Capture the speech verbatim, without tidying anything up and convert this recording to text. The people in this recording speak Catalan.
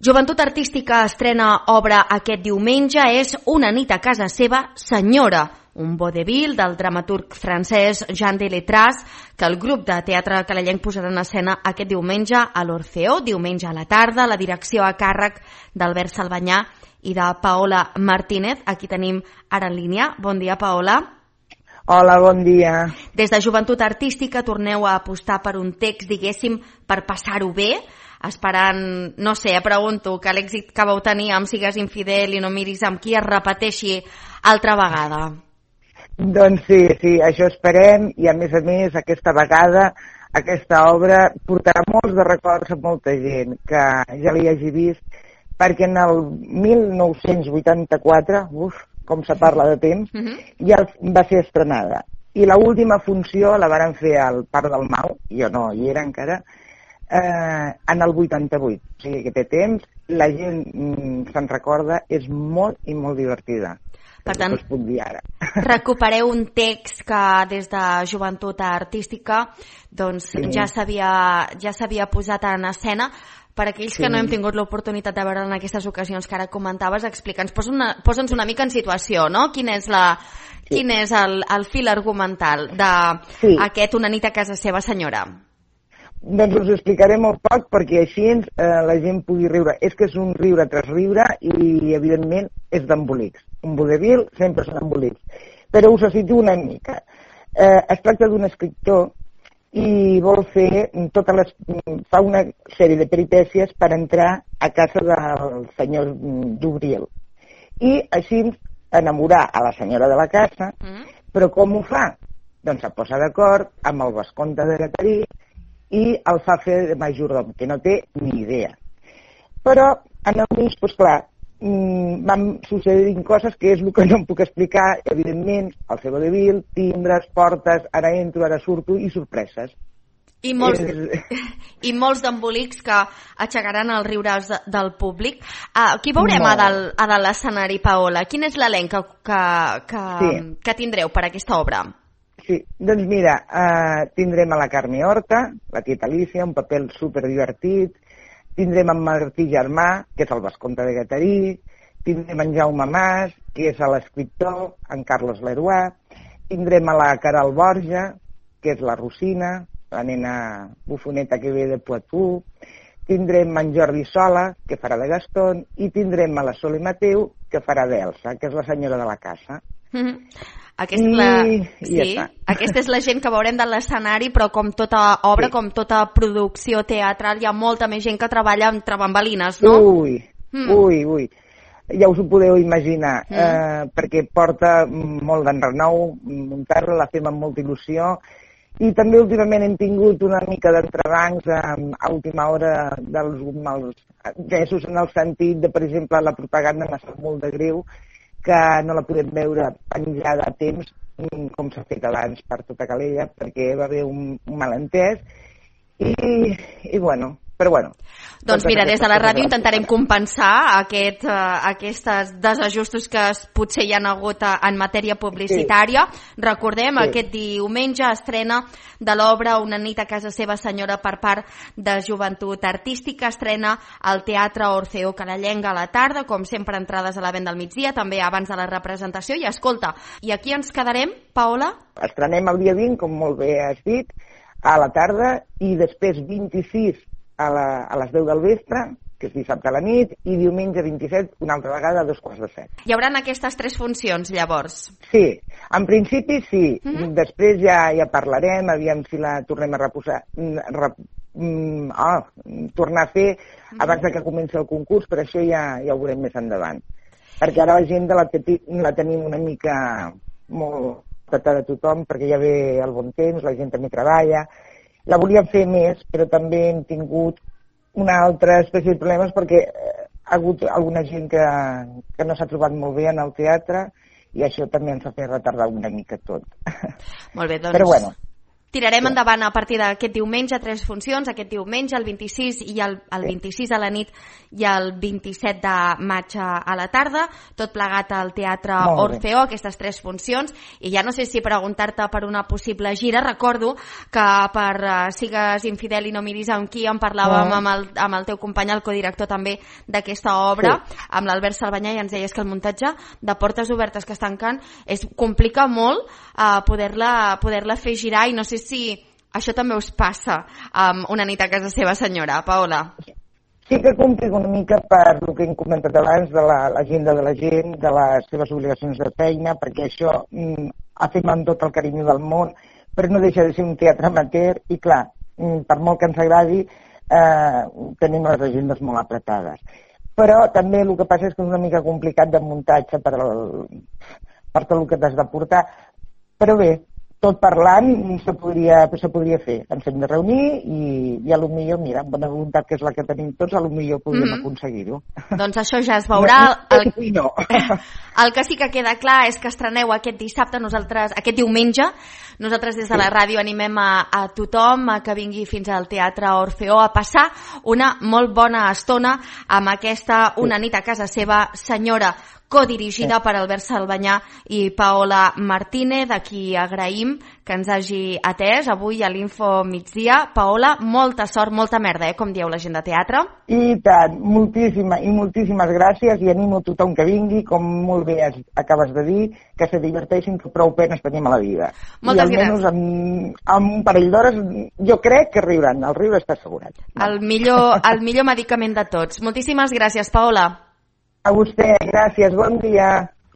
Joventut Artística estrena obra aquest diumenge, és Una nit a casa seva, senyora, un vodevil del dramaturg francès Jean Deletraz, que el grup de teatre calellenc posarà en escena aquest diumenge a l'Orfeó, diumenge a la tarda, la direcció a càrrec d'Albert Salvanyà i de Paola Martínez. Aquí tenim ara en línia. Bon dia, Paola. Hola, bon dia. Des de Joventut Artística torneu a apostar per un text, diguéssim, per passar-ho bé, esperant, no sé, pregunto, que l'èxit que vau tenir amb Sigues infidel i no miris amb qui es repeteixi altra vegada. Doncs sí, sí, això esperem, i a més a més aquesta vegada aquesta obra portarà molts de records a molta gent que ja l'hi hagi vist, perquè en el mil nou-cents vuitanta-quatre, uf, com se parla de temps, uh-huh. ja va ser estrenada. I l'última funció la varen fer al Parc del Mau, jo no hi era encara, eh, en el vuitanta-vuit. O sigui que té temps, la gent mm, se'n recorda, és molt i molt divertida. Per tant, us puc dir ara. Recupereu un text que des de Joventut Artística doncs, sí. ja s'havia ja s'havia posat en escena. Per aquells sí. que no hem tingut l'oportunitat de veure en aquestes ocasions que ara comentaves, explica'ns, posa'ns una, posa'ns una mica en situació, no? Quin és, la, sí. quin és el, el fil argumental d'aquest sí. Una nit a casa seva, senyora? Doncs us explicaré molt poc perquè així eh, la gent pugui riure. És que és un riure tras riure i, evidentment, és d'embolics. Un vodevil sempre són embolics. Però us ho situo una mica. Eh, es tracta d'un escriptor i vol fer totes les... fa una sèrie de peripècies per entrar a casa del senyor Dubriel. I així enamorar a la senyora de la casa, mm. però com ho fa? Doncs se posa d'acord amb el vescomte de Gatarí i el fa fer de majordom, que no té ni idea. Però, en el mig, doncs clar, van succeint coses que és el que no em puc explicar, evidentment, el seu vodevil, timbres, portes, ara entro, ara surto, i sorpreses. I molts, és... I molts d'embolics que aixecaran els riures de, del públic. Uh, qui veurem no. a dalt, a dalt l'escenari, Paola? Quin és l'elenc que, que, que, sí. que tindreu per aquesta obra? Sí, doncs mira, uh, tindrem a la Carme Horta, la tieta Alicia, un paper superdivertit, tindrem en Martí Germà, que és el vescomte de Gatarí, tindrem en Jaume Mas, que és l'escriptor, en Carlos Leroy, tindrem a la Caral Borja, que és la Rosina, la nena bufoneta que ve de Poitou, tindrem en Jordi Sola, que farà de Gaston, i tindrem a la Sole Mateu, que farà d'Elsa, que és la senyora de la casa. Mm-hmm. Aquesta, I, la... sí, ja aquesta és la gent que veurem de l'escenari, però com tota obra, sí. com tota producció teatral, hi ha molta més gent que treballa entre bambalines, no? Ui, mm. ui, ui. Ja us ho podeu imaginar, mm. eh, perquè porta molt d'enrenou, muntar-la, la fem amb molta il·lusió, i també últimament hem tingut una mica d'entrebancs a, a última hora dels mals gestos, en el sentit de, per exemple, la propaganda m'ha sap molt de greu, que no la podem veure penjada a temps, com s'ha fet abans per tota Calella, perquè va haver un, un malentès, i, i bueno, però bueno. Doncs mira, des de la ràdio intentarem compensar aquest, uh, aquests desajustos que potser hi ha hagut en matèria publicitària. Sí. Recordem, sí. aquest diumenge estrena de l'obra Una nit a casa seva, senyora, per part de Joventut Artística. Estrena al Teatre Orfeó Calellenc a la tarda, com sempre entrades a la venda al migdia, també abans de la representació. I escolta, i aquí ens quedarem, Paola? Estrenem el dia vint, com molt bé has dit, a la tarda, i després vint-i-sis A, la, a les deu del vespre, que és dissabte a la nit, i diumenge vint-i-set, una altra vegada, a dos quarts de set. Hi haurà aquestes tres funcions, llavors? Sí, en principi sí. Uh-huh. Després ja ja parlarem, aviam si la tornem a reposar, rep, mm, oh, tornar a fer uh-huh. abans de que comenci el concurs, però això ja, ja ho veurem més endavant. Perquè ara l'agenda la, la tenim una mica molt tratada a tothom, perquè ja ve el bon temps, la gent també treballa. La volíem fer més, però també hem tingut una altra espècie de problemes perquè ha hagut alguna gent que, que no s'ha trobat molt bé en el teatre i això també ens ha fet retardar una mica tot. Molt bé, doncs... Però bueno. tirarem endavant a partir d'aquest diumenge, tres funcions, aquest diumenge, el vint-i-sis i el, el vint-i-sis a la nit i el vint-i-set de maig a la tarda, tot plegat al Teatre Orfeó, aquestes tres funcions, i ja no sé si preguntar-te per una possible gira. Recordo que per uh, Sigues infidel i no miris amb qui en parlàvem amb el, amb el teu company, el codirector també d'aquesta obra, sí. amb l'Albert Salvanyà, i ens deies que el muntatge de Portes Obertes que es tanquen es complica molt uh, poder-la poder-la fer girar, i no sé si això també us passa amb Una nit a casa seva, senyora Paola. Sí que complica una mica per el que hem comentat abans de l'agenda la, de la gent, de les seves obligacions de feina, perquè això mm, ha fet amb tot el carinyo del món, però no deixa de ser un teatre amateur i clar, mm, per molt que ens agradi, eh, tenim les agendes molt apretades. Però també el que passa és que és una mica complicat de muntatge per, el, per tot el que t'has de portar. Però bé, tot parlant se podria, se podria fer. Ens hem de reunir i, i a lo millor, mira, amb bona voluntat que és la que tenim tots, a lo millor podríem mm-hmm. aconseguir-ho. Doncs això ja es veurà. No, no, no. El que sí que queda clar és que estreneu aquest dissabte, nosaltres, aquest diumenge, nosaltres des de la ràdio animem a, a tothom a que vingui fins al Teatre Orfeó a passar una molt bona estona amb aquesta Una nit a casa seva, senyora, codirigida per Albert Salvanyà i Paola Martínez, a qui agraïm que ens hagi atès avui a l'Info Migdia. Paola, molta sort, molta merda, eh, com dieu la gent de teatre. I tant, moltíssima, i moltíssimes gràcies, i animo a tothom que vingui, com molt bé acabes de dir, que se diverteixin, que prou penes tenim a la vida. Moltes I almenys amb, amb un parell d'hores jo crec que riuran, el riure està assegurat. El millor, el millor medicament de tots. Moltíssimes gràcies, Paola. A vostè, gràcies, bon dia.